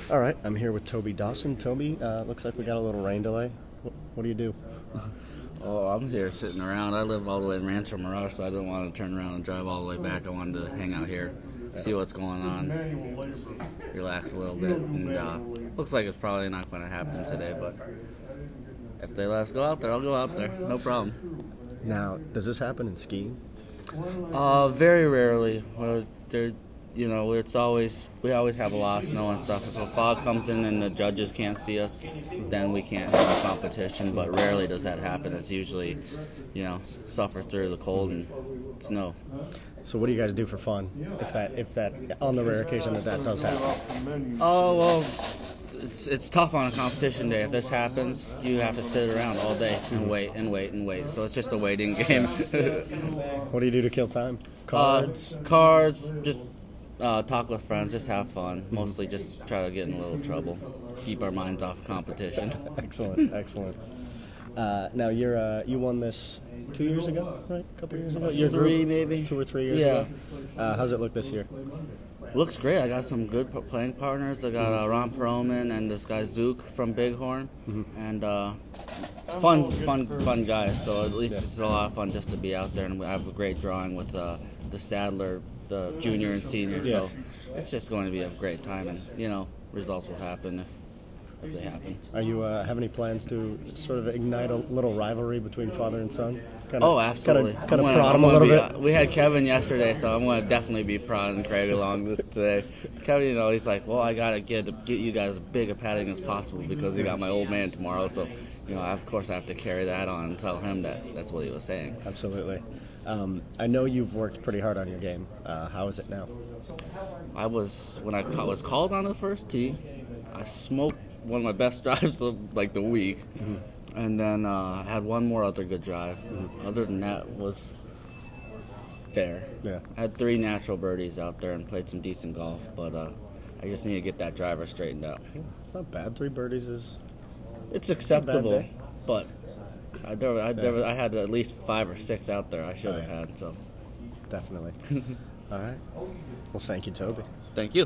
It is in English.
All right, I'm here with Toby Dawson. Toby, looks like we got a little rain delay. What do you do? Oh, I'm here sitting around. I live all the way in Rancho Mirage, so I didn't want to turn around and drive all the way back. I wanted to hang out here, see what's going on, relax a little bit. And looks like it's probably not going to happen today, but if they let us go out there, I'll go out there. No problem. Now, does this happen in skiing? Very rarely. It's always we always have a lot of snow and stuff. If a fog comes in and the judges can't see us, then we can't have a competition. But rarely does that happen. It's usually, suffer through the cold and snow. So, what do you guys do for fun if that on the rare occasion that does happen? Oh well, it's tough on a competition day. If this happens, you have to sit around all day and wait and wait and wait. So it's just a waiting game. What do you do to kill time? Cards? Cards, just talk with friends, just have fun. Mostly just try to get in a little trouble. Keep our minds off competition. Excellent, excellent. Now, you won this 2 years ago, right? A couple years ago? Three, maybe. 2 or 3 years ago? How's it look this year? Looks great. I got some good playing partners. I got Ron Perlman and this guy Zook from Bighorn, and fun guys. So at least it's a lot of fun just to be out there, and we have a great drawing with the Stadler, the junior and senior. So it's just going to be a great time, and results will happen if they happen. Are you have any plans to sort of ignite a little rivalry between father and son? Absolutely. Kind of prod him a little bit. We had Kevin yesterday, so I'm going to definitely be prodding Craig along with today. Kevin, he's like, well, I got to get you guys as big a padding as possible because he got my old man tomorrow. So, of course I have to carry that on and tell him that's what he was saying. Absolutely. I know you've worked pretty hard on your game. How is it now? When I was called on the first tee, I smoked one of my best drives of the week. And then I had one more other good drive. Other than that was fair. Yeah. I had 3 natural birdies out there and played some decent golf, but I just need to get that driver straightened out. It's not bad. 3 birdies is... It's acceptable, day. but I had at least 5 or 6 out there I should have had. So definitely. All right. Well, thank you, Toby. Thank you.